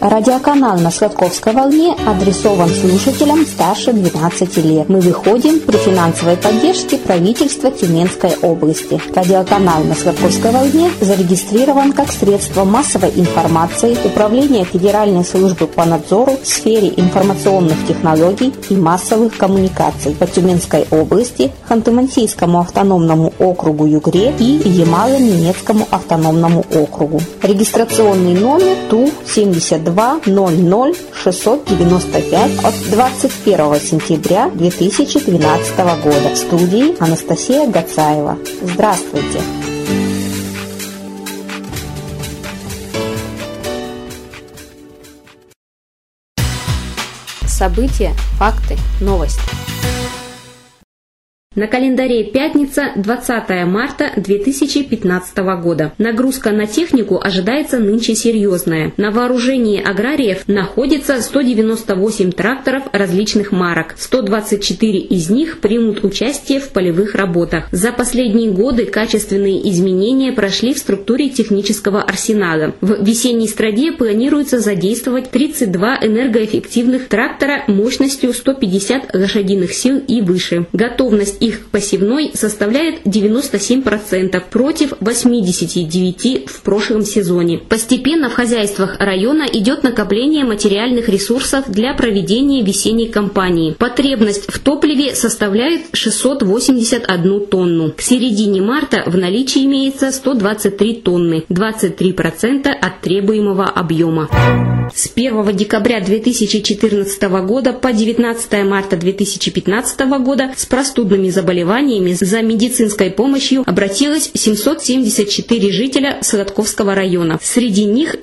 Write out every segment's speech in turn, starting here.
Радиоканал на Сладковской волне адресован слушателям старше 12 лет. Мы выходим при финансовой поддержке правительства Тюменской области. Радиоканал на Сладковской волне зарегистрирован как средство массовой информации Управления Федеральной службы по надзору в сфере информационных технологий и массовых коммуникаций по Тюменской области, Ханты-Мансийскому автономному округу Югре и Ямало-Ненецкому автономному округу. Регистрационный номер ТУ 72 00 695 от 21 сентября 2012 года. В студии Анастасия Гацаева. Здравствуйте! События, факты, новости. На календаре пятница, 20 марта 2015 года. Нагрузка на технику ожидается нынче серьезная. На вооружении аграриев находится 198 тракторов различных марок. 124 из них примут участие в полевых работах. За последние годы качественные изменения прошли в структуре технического арсенала. В весенней страде планируется задействовать 32 энергоэффективных трактора мощностью 150 лошадиных сил и выше. Готовность их посевной составляет 97% против 89% в прошлом сезоне. Постепенно в хозяйствах района идет накопление материальных ресурсов для проведения весенней кампании. Потребность в топливе составляет 681 тонну. К середине марта в наличии имеется 123 тонны, 23% от требуемого объема. С 1 декабря 2014 года по 19 марта 2015 года с простудными заболеваниями за медицинской помощью обратилось 774 жителя Сладковского района. Среди них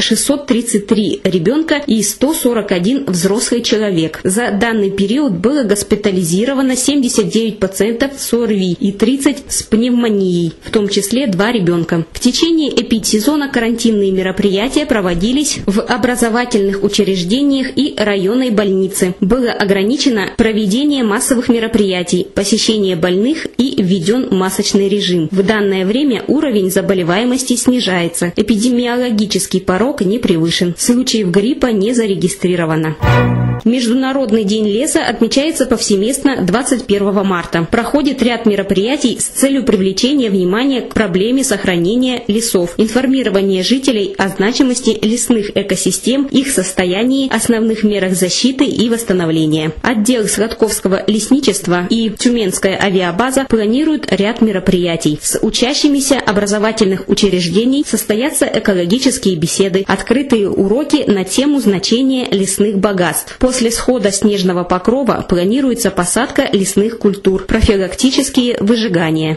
633 ребенка и 141 взрослый человек. За данный период было госпитализировано 79 пациентов с ОРВИ и 30 с пневмонией, в том числе 2 ребенка. В течение эпидсезона карантинные мероприятия проводились в образовательных учреждениях и районной больнице. Было ограничено проведение массовых мероприятий, посещение больных и введен масочный режим. В данное время уровень заболеваемости снижается. Эпидемиологический порог не превышен. Случаев гриппа не зарегистрировано. Международный день леса отмечается повсеместно 21 марта. Проходит ряд мероприятий с целью привлечения внимания к проблеме сохранения лесов, информирования жителей о значимости лесных экосистем, их состоянии, основных мерах защиты и восстановления. Отдел Сладковского лесничества и Тюменская авиабаза планируют ряд мероприятий. С учащимися образовательных учреждений состоятся экологические беседы, открытые уроки на тему значения лесных богатств. После схода снежного покрова планируется посадка лесных культур, профилактические выжигания.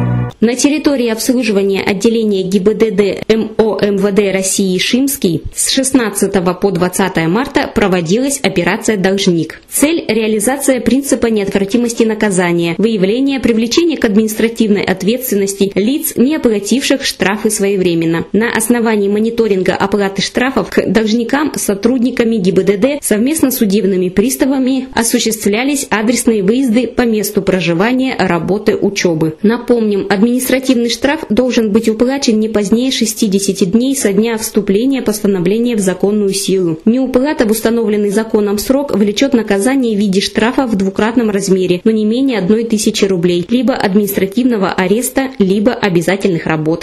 На территории обслуживания отделения ГИБДД МО МВД России Шимский с 16 по 20 марта проводилась операция «Должник». Цель – реализация принципа неотвратимости наказания, выявление, привлечение к административной ответственности лиц, не оплативших штрафы своевременно. На основании мониторинга оплаты штрафов к должникам сотрудниками ГИБДД совместно с судебными приставами осуществлялись адресные выезды по месту проживания, работы, учебы. Напомним, административный штраф должен быть уплачен не позднее 60 дней со дня вступления постановления в законную силу. Неуплата в установленный законом срок влечет наказание в виде штрафа в двукратном размере, но не менее 1000 рублей, либо административного ареста, либо обязательных работ.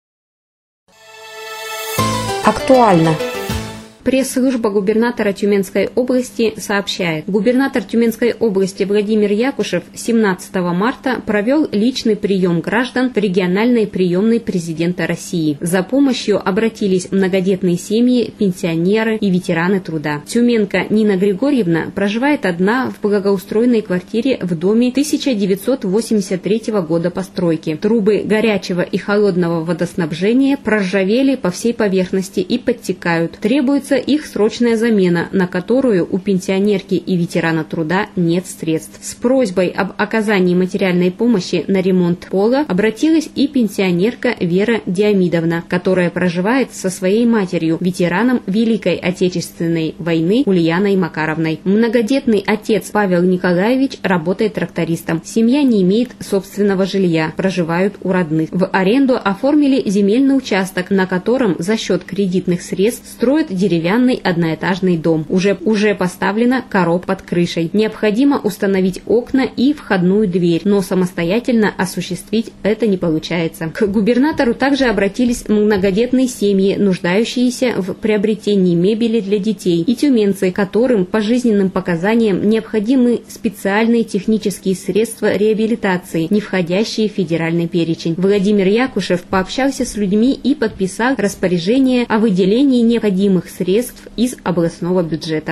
Актуально. Пресс-служба губернатора Тюменской области сообщает. Губернатор Тюменской области Владимир Якушев 17 марта провел личный прием граждан в региональной приемной президента России. За помощью обратились многодетные семьи, пенсионеры и ветераны труда. Тюменка Нина Григорьевна проживает одна в благоустроенной квартире в доме 1983 года постройки. Трубы горячего и холодного водоснабжения проржавели по всей поверхности и подтекают. Требуется их срочная замена, на которую у пенсионерки и ветерана труда нет средств. С просьбой об оказании материальной помощи на ремонт пола обратилась и пенсионерка Вера Диамидовна, которая проживает со своей матерью, ветераном Великой Отечественной войны Ульяной Макаровной. Многодетный отец Павел Николаевич работает трактористом. Семья не имеет собственного жилья, проживают у родных. В аренду оформили земельный участок, на котором за счет кредитных средств строят деревянный деревянный одноэтажный дом. Уже поставлена коробка под крышей. Необходимо установить окна и входную дверь, но самостоятельно осуществить это не получается. К губернатору также обратились многодетные семьи, нуждающиеся в приобретении мебели для детей, и тюменцы, которым по жизненным показаниям необходимы специальные технические средства реабилитации, не входящие в федеральный перечень. Владимир Якушев пообщался с людьми и подписал распоряжение о выделении необходимых средств из областного бюджета.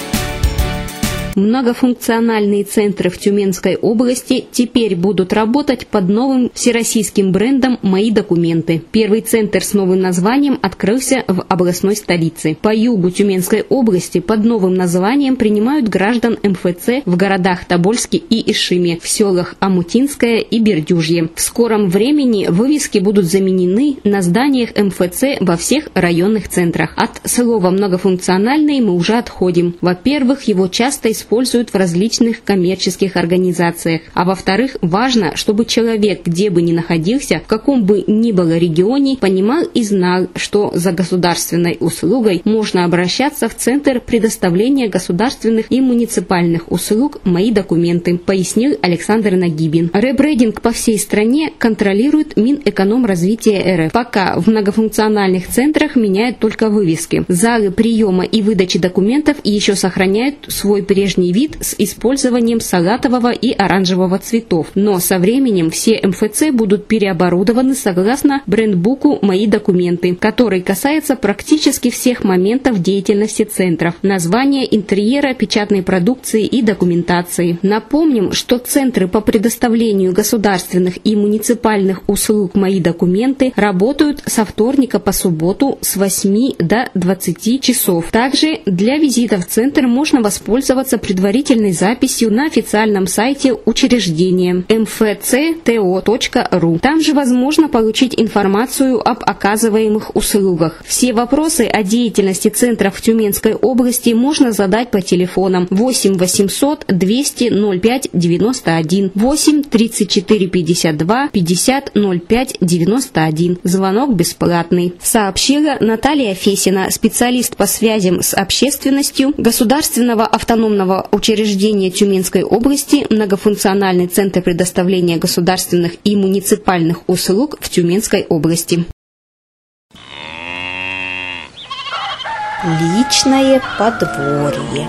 Многофункциональные центры в Тюменской области теперь будут работать под новым всероссийским брендом «Мои документы». Первый центр с новым названием открылся в областной столице. По югу Тюменской области под новым названием принимают граждан МФЦ в городах Тобольске и Ишиме, в селах Амутинское и Бердюжье. В скором времени вывески будут заменены на зданиях МФЦ во всех районных центрах. От слова «многофункциональный» мы уже отходим. Во-первых, его часто используют в различных коммерческих организациях. А во-вторых, важно, чтобы человек, где бы ни находился, в каком бы ни было регионе, понимал и знал, что за государственной услугой можно обращаться в Центр предоставления государственных и муниципальных услуг «Мои документы», пояснил Александр Нагибин. Ребрендинг по всей стране контролирует Минэкономразвития РФ. Пока в многофункциональных центрах меняют только вывески. Залы приема и выдачи документов еще сохраняют свой прежний вид с использованием салатового и оранжевого цветов. Но со временем все МФЦ будут переоборудованы согласно брендбуку «Мои документы», который касается практически всех моментов деятельности центров, названия, интерьера, печатной продукции и документации. Напомним, что центры по предоставлению государственных и муниципальных услуг «Мои документы» работают со вторника по субботу с 8 до 20 часов. Также для визита в центр можно воспользоваться предварительной записью на официальном сайте учреждения mfcto.ru. Там же возможно получить информацию об оказываемых услугах. Все вопросы о деятельности центров в Тюменской области можно задать по телефонам 8 800 200 05 91, 8 34 52 50 05 91. Звонок бесплатный. Сообщила Наталья Фесина, специалист по связям с общественностью Государственного автономного учреждения Тюменской области, многофункциональный центр предоставления государственных и муниципальных услуг в Тюменской области. Личное подворье.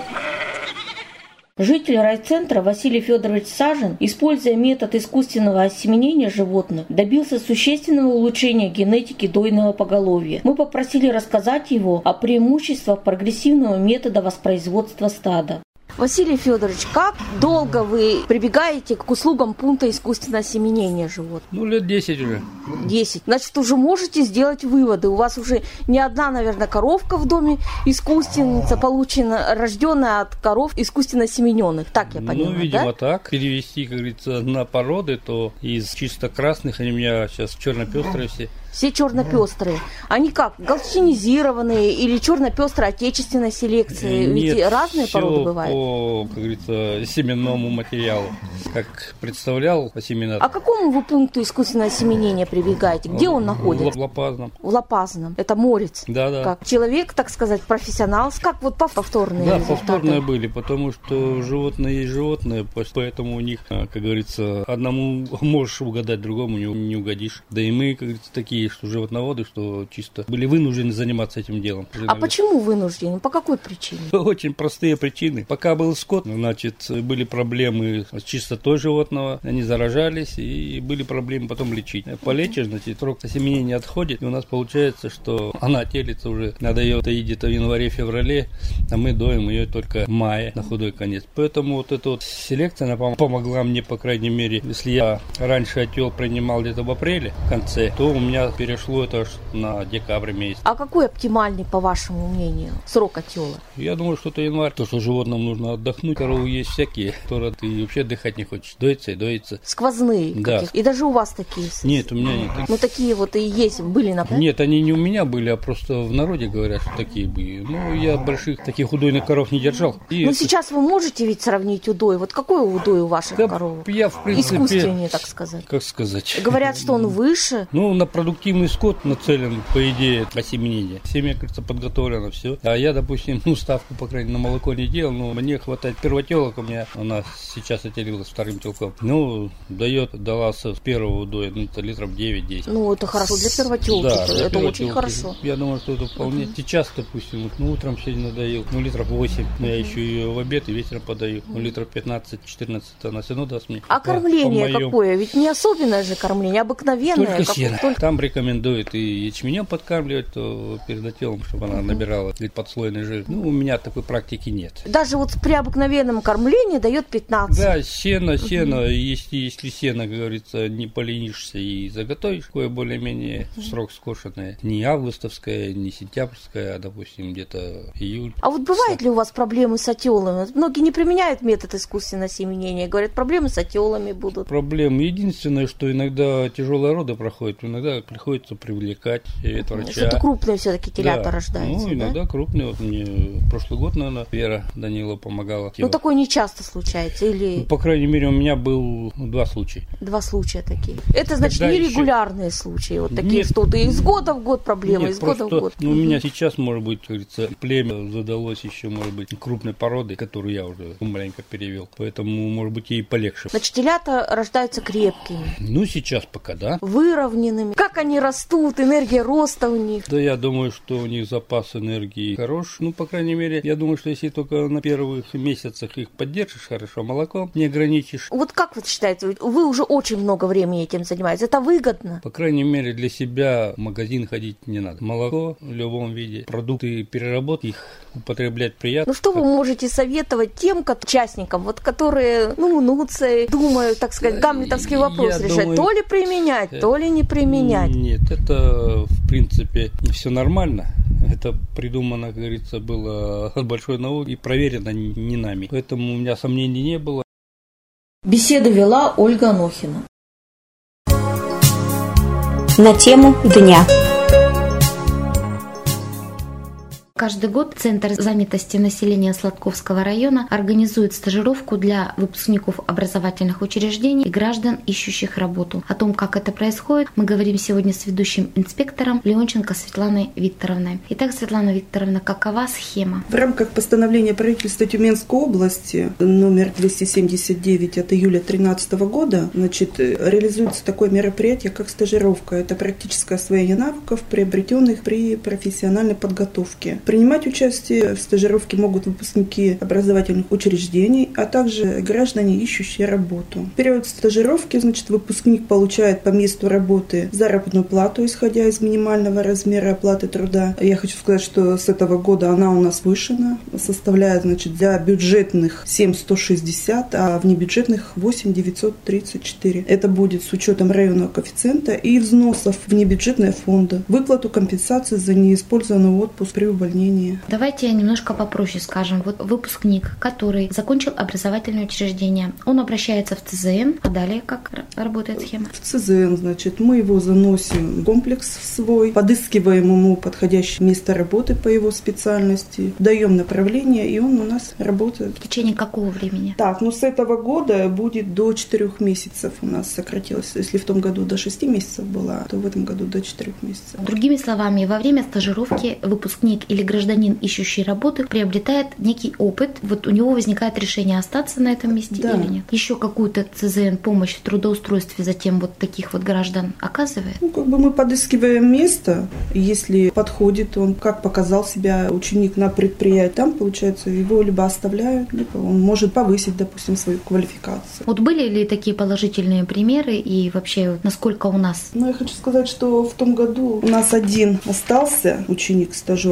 Житель райцентра Василий Федорович Сажин, используя метод искусственного осеменения животных, добился существенного улучшения генетики дойного поголовья. Мы попросили рассказать его о преимуществах прогрессивного метода воспроизводства стада. Василий Федорович, как долго вы прибегаете к услугам пункта искусственного осеменения животных? Лет 10 уже. 10. Значит, уже можете сделать выводы. У вас уже не одна, наверное, коровка в доме искусственница, получена, рожденная от коров искусственно осемененных. Так я понимаю, видимо, да? так. Перевести, как говорится, на породы, то из чисто красных, они у меня сейчас черно-пестрые все. Все черно-пестрые. Они как, галштинизированные или черно-пестрые отечественной селекции? Нет, ведь разные породы бывают. По, как говорится, семенному материалу. Как представлял по семенам. А к какому вы пункту искусственного осеменения прибегаете? Где он находится? В Лопазном. В Лопазном. Это Морец. Да. Как человек, так сказать, профессионал. Как вот повторные результаты? Повторные были, потому что животные есть животные, поэтому у них, как говорится, одному можешь угадать, другому не угодишь. Да и мы, как говорится, такие, что животноводы, что чисто были вынуждены заниматься этим делом. А почему вынуждены? По какой причине? Очень простые причины. Пока был скот, значит, были проблемы с чистотой животного, они заражались, и были проблемы потом лечить. Полечишь, значит, срок осеменения отходит, и у нас получается, что она телится уже, надо ее доить где-то в январе-феврале, а мы доим ее только в мае, на худой конец. Поэтому вот эта вот селекция, она помогла мне, по крайней мере, если я раньше отел принимал где-то в апреле, в конце, то у меня перешло это аж на декабрь месяц. А какой оптимальный, по вашему мнению, срок отела? Я думаю, что это январь, то, что животным нужно нужно отдохнуть. Коровы есть всякие, которые ты вообще отдыхать не хочешь. Доится и доится. Сквозные? Да. И даже у вас такие? Нет, у меня нет. Ну, такие вот и есть, были на... Нет, они не у меня были, а просто в народе говорят, что такие были. Ну, я больших таких удойных коров не держал. Ну, сейчас вы можете ведь сравнить удой. Вот какой удой у ваших коров? Я, в принципе... Искусственнее, так сказать. Как сказать? Говорят, что он выше. Ну, на продуктивный скот нацелен, по идее, осеменение. Семя, кажется, подготовлено, все. А я, допустим, ставку, по крайней мере, на молоко не делал, но мне хватает первотелок. У меня она сейчас отелилась вторым телком. Ну, дала с первого удоя, это литров 9-10. Ну, это хорошо для первотелки. Да, это первотелки. Очень хорошо. Я думаю, что это вполне. Сейчас, допустим, утром сегодня надоел, литров 8. Я еще ее в обед и вечером подаю. Литров 15-14 она все равно даст мне. А кормление какое? Ведь не особенное же кормление, обыкновенное. Только сено. Там рекомендуют и ячменем подкармливать, то перед отелом, чтобы она набирала подслойный жир. Ну, у меня такой практики нет. Даже вот при обыкновенном кормлении дает 15. Да, сено, если сено, как говорится, не поленишься и заготовишь, такое более-менее срок скошенное. Не августовское, не сентябрьское, а, допустим, где-то июль. А вот бывают ли у вас проблемы с отелами? Многие не применяют метод искусственного семенения, говорят, проблемы с отелами будут. Проблемы. Единственное, что иногда тяжелые роды проходят, иногда приходится привлекать ветврача. Что-то крупные все-таки телята рождаются, Ну, иногда крупные. Вот мне прошлый год, наверное, Вера Данила помогала. Ну, такое не часто случается? Или... Ну, по крайней мере, у меня был 2 случая. 2 случая такие. Это, значит, Когда нерегулярные случаи, вот такие, Нет. что-то из года в год проблемы, Нет, из года в год. Ну, у меня сейчас, может быть, как говорится, племя задалось еще, может быть, крупной породы, которую я уже маленько перевел. Поэтому, может быть, ей полегче. Значит, телята рождаются крепкими. Ну, сейчас пока, да. Выровненными. Как они растут, энергия роста у них. Да, я думаю, что у них запас энергии хорош. Ну, по крайней мере, я думаю, что если только на первых месяцах их поддержишь хорошо, молоком не ограничишь. Вот как вы считаете, вы уже очень много времени этим занимаетесь, это выгодно? По крайней мере, для себя в магазин ходить не надо. Молоко в любом виде, продукты переработки, их употреблять приятно. Ну, что вы можете советовать тем участникам, вот, которые, мнутся, думают, так сказать, гамлетовский вопрос решать, думаю, то ли применять, то ли не применять? Нет, это, в принципе, все нормально. Это придумано, как говорится, было от большой науки и проверено не нами. Поэтому у меня сомнений не было. Беседу вела Ольга Анохина. На тему дня. Каждый год Центр занятости населения Сладковского района организует стажировку для выпускников образовательных учреждений и граждан, ищущих работу. О том, как это происходит, мы говорим сегодня с ведущим инспектором Леонченко Светланой Викторовной. Итак, Светлана Викторовна, какова схема? В рамках постановления правительства Тюменской области номер 279 от июля 2013 года реализуется такое мероприятие, как стажировка. Это практическое освоение навыков, приобретенных при профессиональной подготовке. Принимать участие в стажировке могут выпускники образовательных учреждений, а также граждане, ищущие работу. В период стажировки, выпускник получает по месту работы заработную плату, исходя из минимального размера оплаты труда. Я хочу сказать, что с этого года она у нас повышена, составляет, для бюджетных 7,160, а внебюджетных 8,934. Это будет с учетом районного коэффициента и взносов в внебюджетные фонды. Выплату компенсации за неиспользованный отпуск при увольнении. Давайте немножко попроще скажем. Вот выпускник, который закончил образовательное учреждение, он обращается в ЦЗН, а далее как работает схема? В ЦЗН, мы его заносим в комплекс свой, подыскиваем ему подходящее место работы по его специальности, даем направление, и он у нас работает. В течение какого времени? Так, с этого года будет до 4 месяцев у нас сократилось. Если в том году до 6 месяцев было, то в этом году до 4 месяцев. Другими словами, во время стажировки выпускник или гражданин, ищущий работу, приобретает некий опыт. Вот у него возникает решение остаться на этом месте или нет. Еще какую-то ЦЗН помощь в трудоустройстве затем таких граждан оказывает? Мы подыскиваем место, если подходит он, как показал себя ученик на предприятии, там, получается, его либо оставляют, либо он может повысить, допустим, свою квалификацию. Вот были ли такие положительные примеры и вообще насколько у нас? Я хочу сказать, что в том году у нас один остался ученик-стажер. Это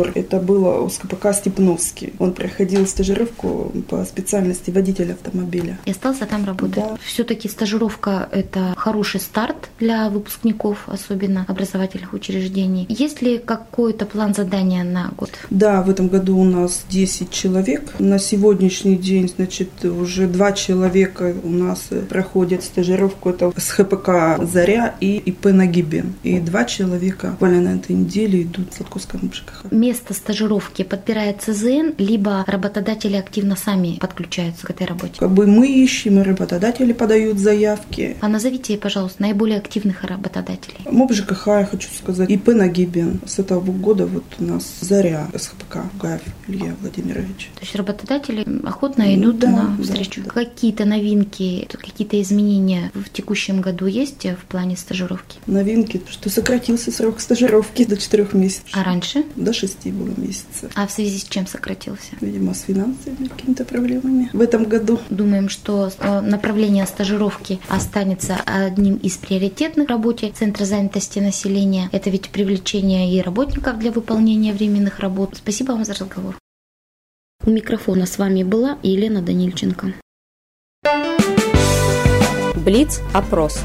было у СКПК «Степновский». Он проходил стажировку по специальности водителя автомобиля. И остался там работать. Да. Все-таки стажировка – это хороший старт для выпускников, особенно образовательных учреждений. Есть ли какой-то план задания на год? Да, в этом году у нас 10 человек. На сегодняшний день, значит, уже 2 человека у нас проходят стажировку. Это с ХПК «Заря» и ИП «Нагибен». И 2 человека буквально на этой неделе идут в Сладковском ЖКХ. Место стажировки подбирает ЦЗН, либо работодатели активно сами подключаются к этой работе? Как бы мы ищем, и работодатели подают заявки. А назовите, пожалуйста, наиболее активных работодателей. МОП ЖКХ, я хочу сказать, ИП «Нагибен». С этого года вот у нас «Заря» с ХПК Гаев Илья Владимирович. То есть работодатели охотно идут на встречу. Да. Какие-то новинки, какие-то изменения в текущем году есть в плане стажировки? Новинки, что сократился срок стажировки до 4 месяцев. А раньше? До 6 было месяцев. А в связи с чем сократился? Видимо, с финансовыми какими-то проблемами в этом году. Думаем, что направление стажировки останется одним из приоритетных в работе Центра занятости населения. Это ведь привлечение и работников для выполнения временных работ. Спасибо вам за разговор. У микрофона с вами была Елена Данильченко. Блиц-опрос.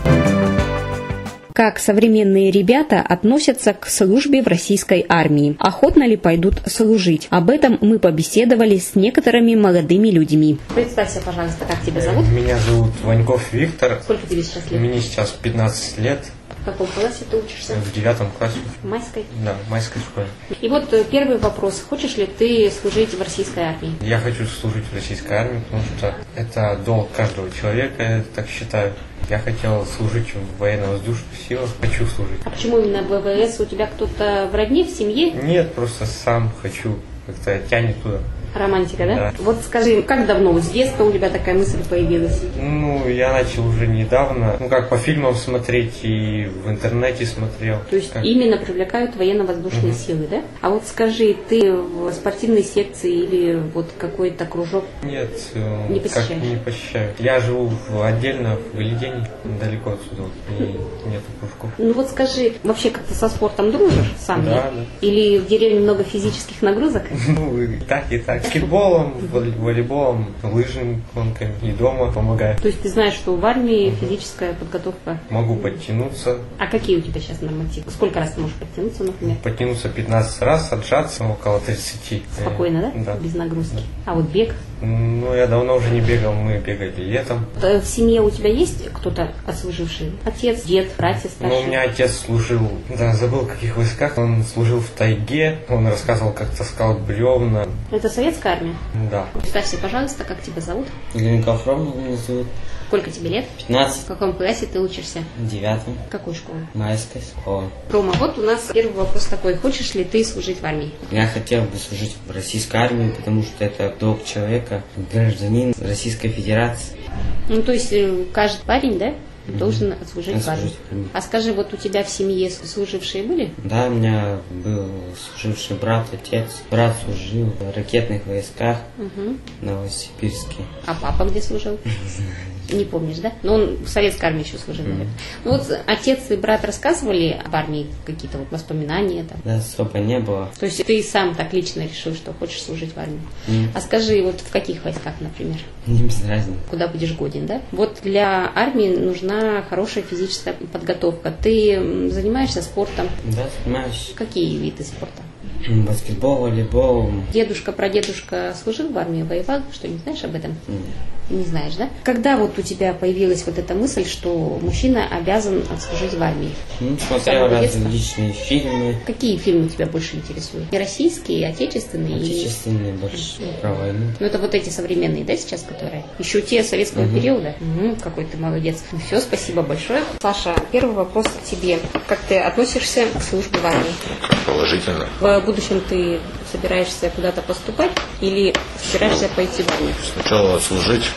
Как современные ребята относятся к службе в российской армии? Охотно ли пойдут служить? Об этом мы побеседовали с некоторыми молодыми людьми. Представься, пожалуйста, как тебя зовут? Меня зовут Ваньков Виктор. Сколько тебе сейчас лет? Мне сейчас 15 лет. В каком классе ты учишься? В 9 классе. В майской? Да, в майской школе. И вот первый вопрос. Хочешь ли ты служить в российской армии? Я хочу служить в российской армии, потому что это долг каждого человека, я так считаю. Я хотел служить в военно-воздушных силах, хочу служить. А почему именно в ВВС? У тебя кто-то в родне, в семье? Нет, просто сам хочу, как-то тянет туда. Романтика, да? Да. Вот скажи, как давно, с детства у тебя такая мысль появилась? Ну, я начал уже недавно, как по фильмам смотреть и в интернете смотрел. То есть именно привлекают военно-воздушные силы, да? А вот скажи, ты в спортивной секции или вот какой-то кружок? Нет, не посещаешь? Не посещаю. Я живу отдельно в Галидене, далеко отсюда, и нет кружков. Ну вот скажи, вообще как-то со спортом дружишь сам? Да, нет? да. Или в деревне много физических нагрузок? Ну, и так, и так. Баскетболом, волейболом, лыжными гонками и дома помогаю. То есть ты знаешь, что в армии физическая подготовка? Могу подтянуться. А какие у тебя сейчас нормативы? Сколько раз ты можешь подтянуться, например? Подтянуться 15 раз, отжаться около 30. Спокойно, да? Да. Без нагрузки. А вот бег? Ну, я давно уже не бегал, мы бегали летом. В семье у тебя есть кто-то отслуживший? Отец, дед, братья старшие? Ну, у меня отец служил, забыл в каких войсках, он служил в тайге, он рассказывал, как таскал бревна. Это советская армия? Да. Представься, пожалуйста, как тебя зовут? Ленков Рома меня зовут. Сколько тебе лет? 15. В каком классе ты учишься? В 9. Какой школе? Майская школа. Рома, вот у нас первый вопрос такой. Хочешь ли ты служить в армии? Я хотел бы служить в российской армии, потому что это долг человека, гражданин Российской Федерации. Ну, то есть каждый парень, да, должен отслужить в армии. А скажи, вот у тебя в семье служившие были? Да, у меня был служивший брат, отец. Брат служил в ракетных войсках в Новосибирске. А папа где служил? Не помнишь, да? Но он в советской армии еще служил, наверное. Ну вот отец и брат рассказывали об армии, какие-то вот воспоминания там? Да, особо не было. То есть ты сам так лично решил, что хочешь служить в армии? А скажи, вот в каких войсках, например? Не без разницы. Куда будешь годен, да? Вот для армии нужна хорошая физическая подготовка. Ты занимаешься спортом? Да, занимаюсь. Какие виды спорта? Баскетбол, волейбол. Дедушка, прадедушка служил в армии, воевал? Что, не знаешь об этом? Нет. Не знаешь, да? Когда вот у тебя появилась вот эта мысль, что мужчина обязан отслужить в армии? Ну, смотрел различные фильмы. Какие фильмы тебя больше интересуют? И российские, и отечественные? Отечественные больше про войну. Ну, это вот эти современные, да, сейчас, которые? Еще те советского периода? Какой ты молодец. Ну, все, спасибо большое. Саша, первый вопрос к тебе. Как ты относишься к службе в армии? Положительно. В будущем ты собираешься куда-то поступать или собираешься пойти в армию? Сначала отслужить,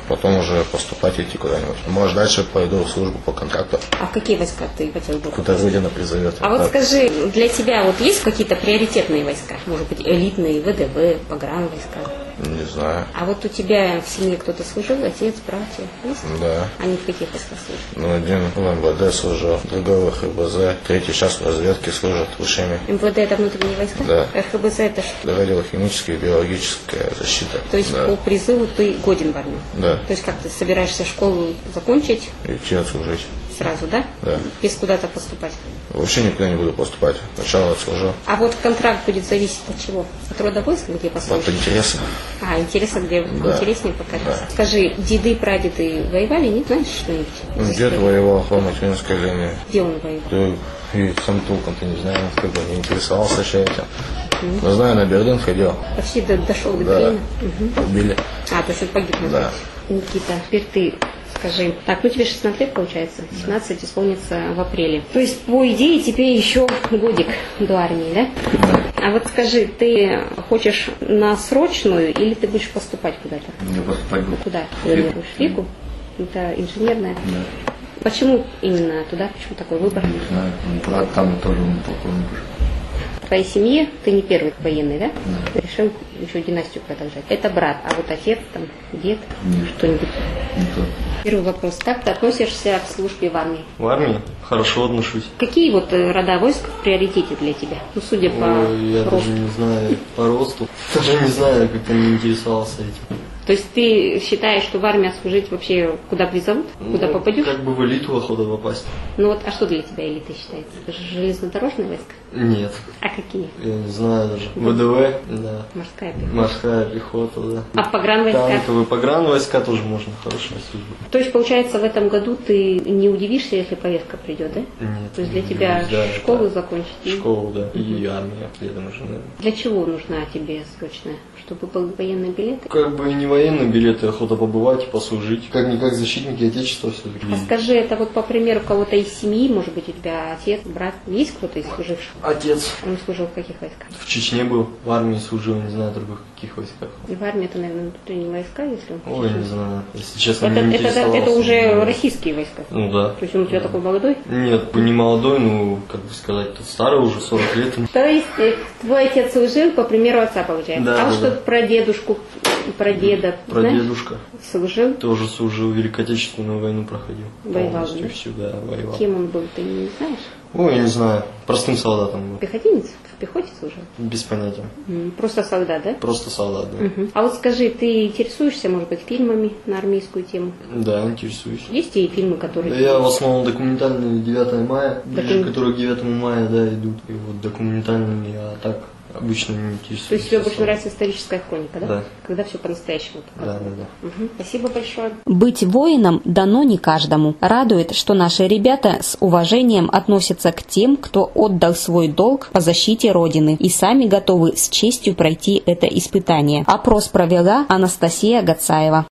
потом уже поступать, идти куда-нибудь. Может, дальше пойду в службу по контракту. А в какие войска ты хотел бы? Куда Родина призовет. А вот скажи, для тебя вот есть какие-то приоритетные войска? Может быть, элитные, ВДВ, погранвойска? Не знаю. А вот у тебя в семье кто-то служил? Отец, братья? Есть? Да. Они в каких войсках служат? Ну, один в МВД служил, другой в РХБЗ, третий сейчас в разведке служит в Ишиме. МВД это внутренние войска? Да. РХБЗ это что? Радиохимическая и биологическая защита. То есть да. по призыву ты годен в армию? Да. То есть как ты собираешься школу закончить? И идти отслужить. Сразу, да? Да. Без куда-то поступать? Вообще никуда не буду поступать. Сначала отслужу. А вот контракт будет зависеть от чего? От рода войск, где послужишь? От интереса. А, интереса, где да. интереснее покажется. Да. Скажи, деды, прадеды воевали, не знаешь что-нибудь? Дед воевал по материнской линии. Где он воевал? Да, и сам толком-то не знаю, как бы не интересовался еще этим. Но знаю, на Берлин ходил. Почти дошел до да. Берлина? Убили. А, то есть он погиб на да. Никита, теперь ты скажи. Так, ну тебе 16 лет получается, 17 исполнится в апреле. То есть, по идее, тебе еще годик до армии, да? Да. А вот скажи, ты хочешь на срочную или ты будешь поступать куда-то? Я поступать буду. Куда? Планируешь? ФИКу? Это инженерная? Да. Почему именно туда? Почему такой выбор? Не знаю, брат там тоже полковник уже. В твоей семье ты не первый военный, да? Да. Решил еще династию продолжать. Это брат, а вот отец, там, дед, Нет. что-нибудь? Никто. Первый вопрос. Как ты относишься к службе в армии? В армии хорошо отношусь. Какие вот рода войск в приоритете для тебя? Ну, судя по я росту. даже не знаю по росту. Даже не знаю, как-то не интересовался этим. То есть ты считаешь, что в армии служить вообще куда призовут? Куда попадешь? Как бы в элиту охота попасть. Ну вот, а что для тебя элитой считается? Это же железнодорожные войска? Нет. А какие? Я не знаю даже. ВДВ, да. Морская пехота. Морская пехота, да. А погранвойска? Танковые погранвойска тоже можно, хорошая служба. То есть, получается, в этом году ты не удивишься, если повестка придет, да? Нет. То есть для тебя да, школу да. закончить? Школу, да. И армия следом уже, наверное. Для чего нужна тебе срочная? Чтобы был военный билет? Как бы не военные билеты, охота побывать, послужить. Как-никак защитники Отечества все-таки. А скажи, это вот по примеру кого-то из семьи, может быть, у тебя отец, брат, есть кто-то из служивших? Отец. Он служил в каких войсках? В Чечне был, в армии служил, не знаю, в других каких войсках. И в армии это, наверное, внутренние войска, если он в Ой, Чечне? не знаю, если честно, Это, не это интересовался. уже российские войска? Ну да. То есть он у тебя такой молодой? Нет, не молодой, ну, как бы сказать, тут старый уже, 40 лет. То есть твой отец служил по примеру отца, получается? Да, а вот да, что про дедушку, про деда, Про знаешь? дедушка. Служил? Тоже служил, Великую Отечественную войну проходил. Воевал, Полностью да? всю, да, воевал. Кем он был, ты не знаешь? Ой, я не знаю, простым солдатом был. Пехотинец? В пехоте служил? Без понятия. Просто солдат, да? Просто солдат, да. А вот скажи, ты интересуешься, может быть, фильмами на армейскую тему? Да, интересуюсь. Есть и фильмы, которые... Да я в основном документальные 9 мая, ближе, которые к 9 мая, да, идут. И вот документальными, а так обычно не интересуюсь. То есть тебе больше нравится историческая хроника, да? Да. Когда все по-настоящему. Да, да. Спасибо большое. Быть воином дано не каждому. Радует, что наши ребята с уважением относятся к тем, кто отдал свой долг по защите Родины и сами готовы с честью пройти это испытание. Опрос провела Анастасия Гацаева.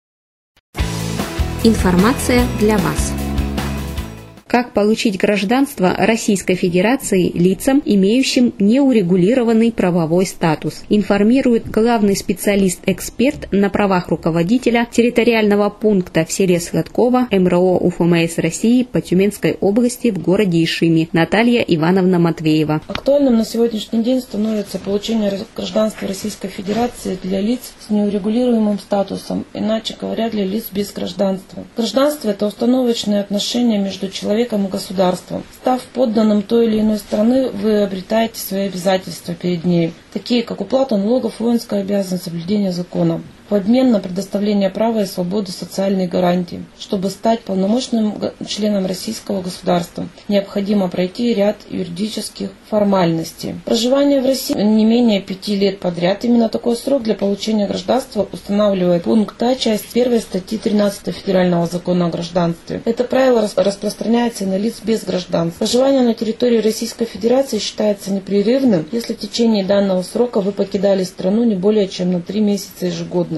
Информация для вас. Как получить гражданство Российской Федерации лицам, имеющим неурегулированный правовой статус, информирует главный специалист-эксперт на правах руководителя территориального пункта в селе Сладково МРО УФМС России по Тюменской области в городе Ишиме Наталья Ивановна Матвеева. Актуальным на сегодняшний день становится получение гражданства Российской Федерации для лиц с неурегулируемым статусом, иначе говоря, для лиц без гражданства. Гражданство – это установочные отношения между человеком и государством. Став подданным той или иной страны, вы обретаете свои обязательства перед ней, такие как уплата налогов, воинская обязанность, соблюдение закона, в обмен на предоставление права и свободы социальной гарантии. Чтобы стать полномочным членом российского государства, необходимо пройти ряд юридических формальностей. Проживание в России не менее 5 лет подряд. Именно такой срок для получения гражданства устанавливает пункт А, часть 1 статьи 13 Федерального закона о гражданстве. Это правило распространяется и на лиц без гражданства. Проживание на территории Российской Федерации считается непрерывным, если в течение данного срока вы покидали страну не более чем на 3 месяца ежегодно.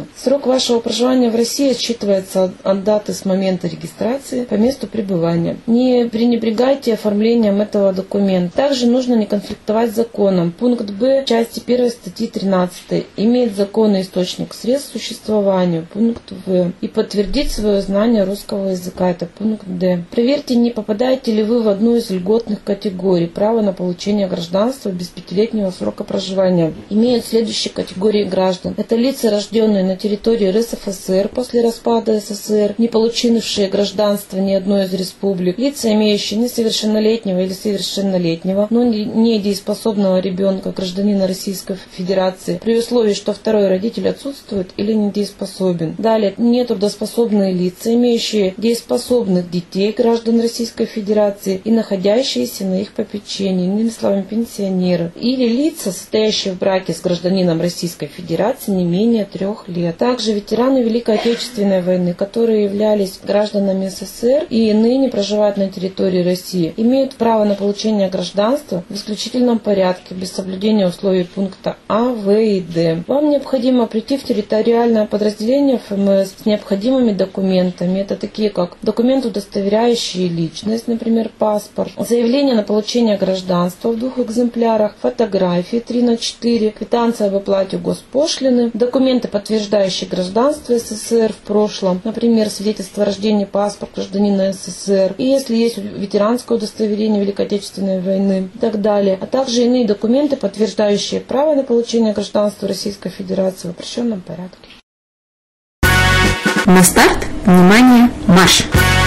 года. Срок вашего проживания в России отсчитывается от даты с момента регистрации по месту пребывания. Не пренебрегайте оформлением этого документа. Также нужно не конфликтовать с законом. Пункт Б части 1 статьи 13. Иметь законный источник средств к существованию. Пункт В. И подтвердить свое знание русского языка. Это пункт Д. Проверьте, не попадаете ли вы в одну из льготных категорий. Право на получение гражданства без 5-летнего срока проживания. Имеют следующие категории граждан. Это лица, рожденные на территории РСФСР после распада СССР, не получившие гражданство ни одной из республик, лица, имеющие несовершеннолетнего или совершеннолетнего, но не дееспособного ребенка, гражданина Российской Федерации, при условии, что второй родитель отсутствует или недееспособен. Далее, нетрудоспособные лица, имеющие дееспособных детей, граждан Российской Федерации и находящиеся на их попечении, иными словами, пенсионеры, или лица, состоящие в браке с гражданином Российской Федерации не менее 3 лет. Также ветераны Великой Отечественной войны, которые являлись гражданами СССР и ныне проживают на территории России, имеют право на получение гражданства в исключительном порядке, без соблюдения условий пункта А, В и Д. Вам необходимо прийти в территориальное подразделение ФМС с необходимыми документами. Это такие как документы, удостоверяющие личность, например, паспорт, заявление на получение гражданства в 2 экземплярах, фотографии 3×4, квитанция об оплате госпошлины, документы, подтверждающие гражданство СССР в прошлом, например, свидетельство о рождении, паспорт гражданина СССР, и если есть ветеранское удостоверение Великой Отечественной войны и так далее, а также иные документы, подтверждающие право на получение гражданства Российской Федерации в упрощенном порядке. На старт, внимание, марш!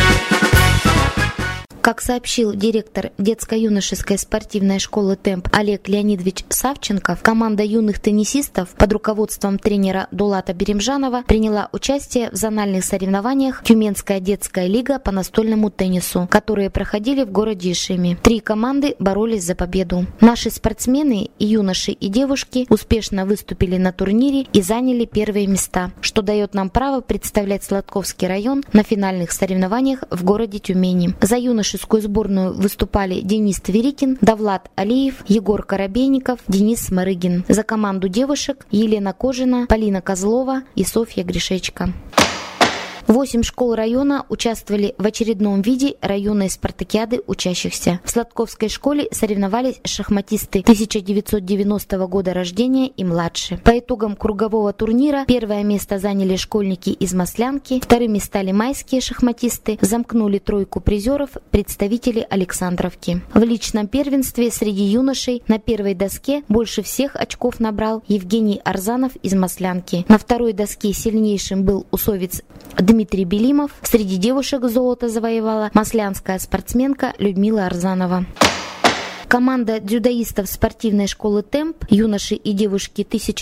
Как сообщил директор детско-юношеской спортивной школы «Темп» Олег Леонидович Савченков, команда юных теннисистов под руководством тренера Дулата Беремжанова приняла участие в зональных соревнованиях «Тюменская детская лига по настольному теннису», которые проходили в городе Ишиме. 3 команды боролись за победу. Наши спортсмены, и юноши, и девушки, успешно выступили на турнире и заняли первые места, что дает нам право представлять Сладковский район на финальных соревнованиях в городе Тюмени. За юношескую сборную выступали Денис Тверикин, Давлат Алиев, Егор Коробейников, Денис Сморыгин. За команду девушек Елена Кожина, Полина Козлова и Софья Гришечка. 8 школ района участвовали в очередном виде районной спартакиады учащихся. В Сладковской школе соревновались шахматисты 1990 года рождения и младше. По итогам кругового турнира 1 место заняли школьники из Маслянки, 2-ми стали майские шахматисты, замкнули 3 призеров представители Александровки. В личном первенстве среди юношей на первой доске больше всех очков набрал Евгений Арзанов из Маслянки. На второй доске сильнейшим был усовец Дмитрий Белимов. Среди девушек золото завоевала маслянская спортсменка Людмила Арзанова. Команда дзюдоистов спортивной школы «Темп», юноши и девушки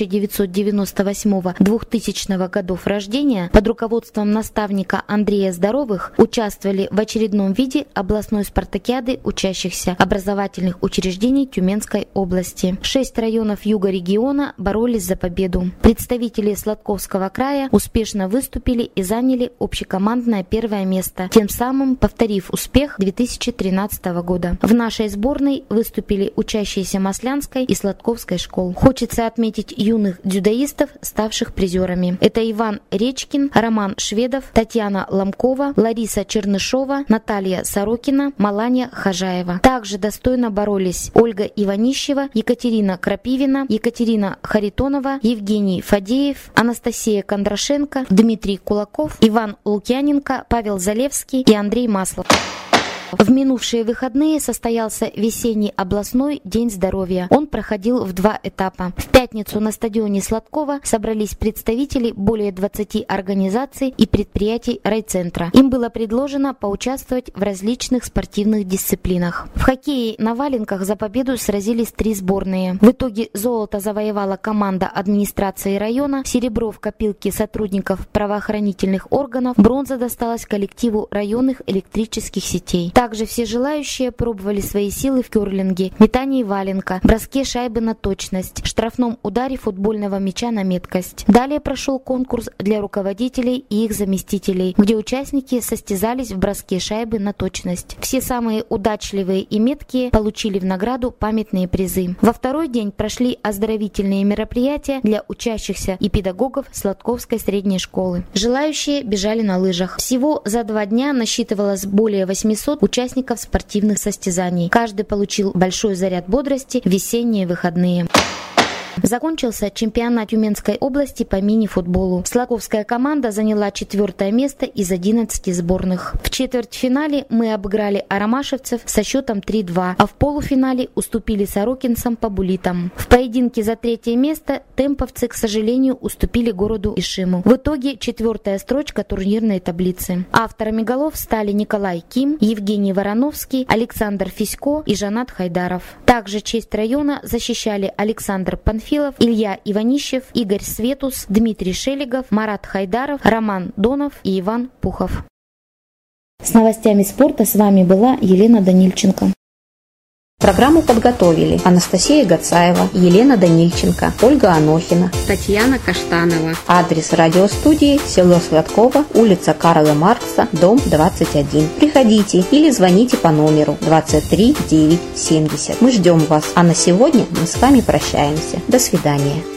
1998-2000 годов рождения под руководством наставника Андрея Здоровых участвовали в очередном виде областной спартакиады учащихся образовательных учреждений Тюменской области. 6 районов юга региона боролись за победу. Представители Сладковского края успешно выступили и заняли общекомандное 1 место, тем самым повторив успех 2013 года. В нашей сборной выступили учащиеся Маслянской и Сладковской школ. Хочется отметить юных дзюдоистов, ставших призерами. Это Иван Речкин, Роман Шведов, Татьяна Ломкова, Лариса Чернышова, Наталья Сорокина, Маланья Хажаева. Также достойно боролись Ольга Иванищева, Екатерина Крапивина, Екатерина Харитонова, Евгений Фадеев, Анастасия Кондрашенко, Дмитрий Кулаков, Иван Лукьяненко, Павел Залевский и Андрей Маслов. В минувшие выходные состоялся весенний областной день здоровья. Он проходил в 2 этапа. В пятницу на стадионе Сладкова собрались представители более 20 организаций и предприятий райцентра. Им было предложено поучаствовать в различных спортивных дисциплинах. В хоккее на валенках за победу сразились 3 сборные. В итоге золото завоевала команда администрации района, серебро в копилке сотрудников правоохранительных органов, бронза досталась коллективу районных электрических сетей. Также все желающие пробовали свои силы в керлинге, метании валенка, броске шайбы на точность, штрафном ударе футбольного мяча на меткость. Далее прошел конкурс для руководителей и их заместителей, где участники состязались в броске шайбы на точность. Все самые удачливые и меткие получили в награду памятные призы. Во второй день прошли оздоровительные мероприятия для учащихся и педагогов Сладковской средней школы. Желающие бежали на лыжах. Всего за 2 дня насчитывалось более 800 участников спортивных состязаний. Каждый получил большой заряд бодрости в весенние выходные. Закончился чемпионат Тюменской области по мини-футболу. Сладковская команда заняла 4-е место из 11 сборных. В четвертьфинале мы обыграли аромашевцев со счетом 3-2, а в полуфинале уступили сорокинцам по буллитам. В поединке за 3-е место темповцы, к сожалению, уступили городу Ишиму. В итоге 4-я строчка турнирной таблицы. Авторами голов стали Николай Ким, Евгений Вороновский, Александр Фисько и Жанат Хайдаров. Также честь района защищали Александр Панфилов, Илья Иванищев, Игорь Светус, Дмитрий Шелегов, Марат Хайдаров, Роман Донов и Иван Пухов. С новостями спорта с вами была Елена Данильченко. Программу подготовили Анастасия Гацаева, Елена Данильченко, Ольга Анохина, Татьяна Каштанова. Адрес радиостудии: село Сладково, улица Карла Маркса, дом 21. Приходите или звоните по номеру 23 970. Мы ждем вас. А на сегодня мы с вами прощаемся. До свидания.